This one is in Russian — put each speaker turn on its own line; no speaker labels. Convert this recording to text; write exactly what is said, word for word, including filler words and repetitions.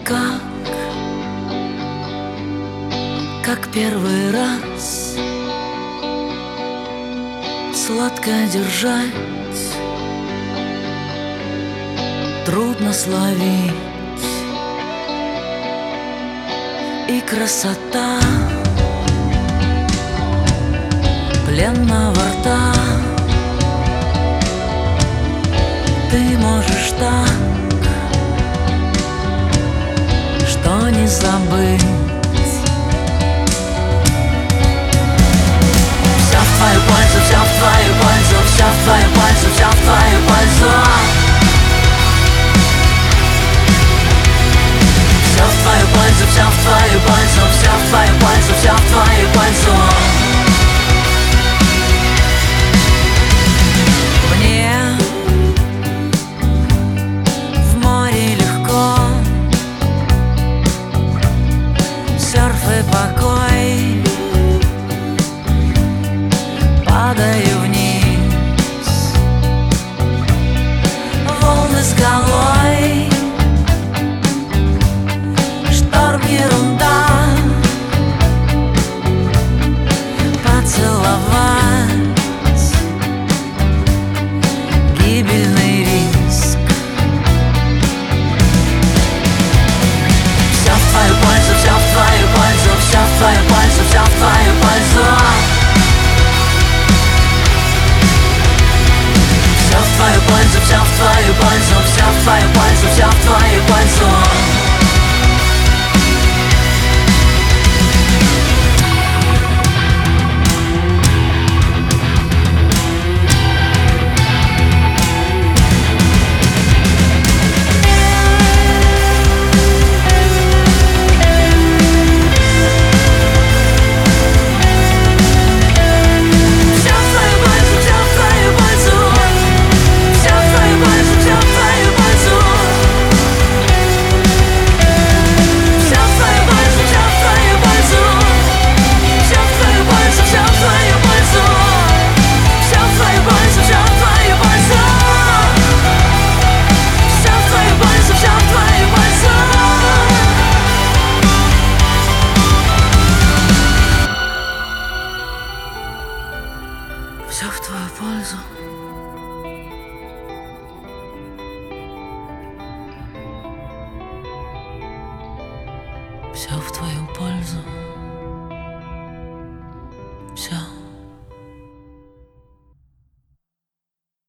как, как первый раз сладко держать, трудно словить, и красота пленного рта. Ты можешь так, что не забыть. Вся в твою пользу, вся в твою пользу, вся в твою пользу, вся в твою пользу. Вся в твою пользу, вся в твою пользу, вся в твою пользу, вся в твою пользу. Мне в море легко, серф и покой. Падаю вниз, волны скалой. Шторм, ерунда, поцеловать, гибельный риск. Вся в твою пользу, вся в твою пользу, вся в твою пользу, вся в твою пользу. Вся в твою пользу, вся в твою пользу, вся в твою пользу, вся в твою пользу. Все в твою пользу. Все в твою пользу.